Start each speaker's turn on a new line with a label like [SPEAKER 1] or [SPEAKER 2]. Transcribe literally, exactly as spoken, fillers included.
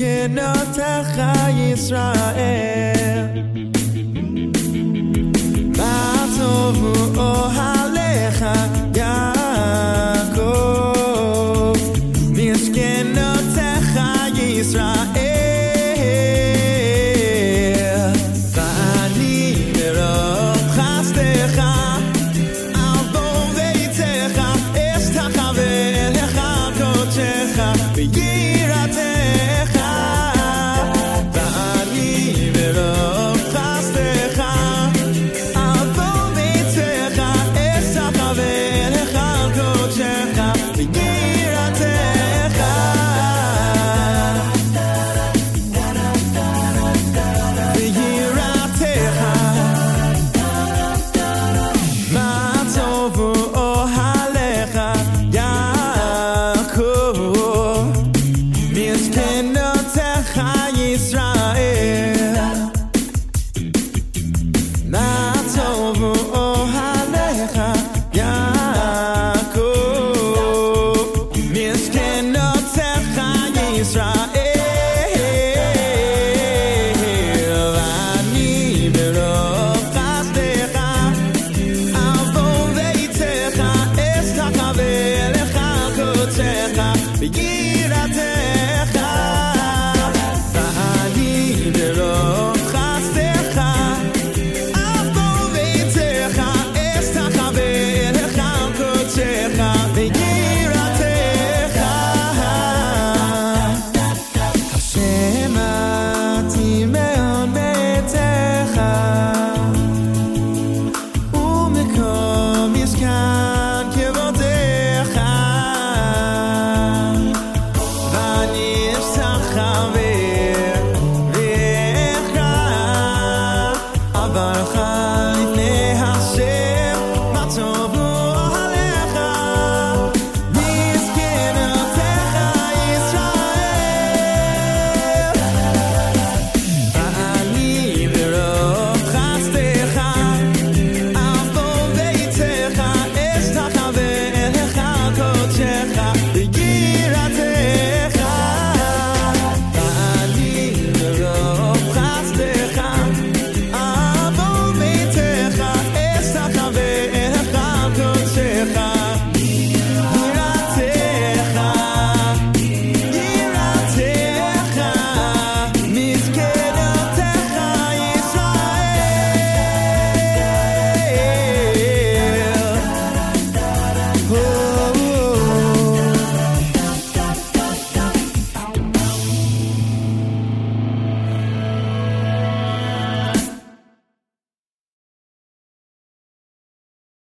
[SPEAKER 1] מסכנותך ישראל מה טובו אוהליך יעקב מסכנותך ישראל ואני ברוב חסדך על בוא ביתך אשתחווה לך קודשך ביראתך ואני ברוב חסדך על בוא ביתך אשתחווה לך קודשך ביראתך ביראתך מה טובו אוהליך יעקב מסכנותך ישראל מה טובו אוהליך יעקב מסכנותך ישראל ואני ברוב חסדך על בוא ביתך אשתחווה לך קודשך ביראתך ואני ברוב חסדך על בוא ביתך אשתחווה לך קודשך ביראתך שמעתי מאוד ביתך ומקום משכן כבודך ואני אשתחווה ואקרא אברך לפני השם מה טובו אוהליך מסכנותך ישראל ואני ברוב חסדך על בוא ביתך אשתחווה לך קודשך ביראתך ואני ברוב חסדך על בוא ביתך אשתחווה לך קודשך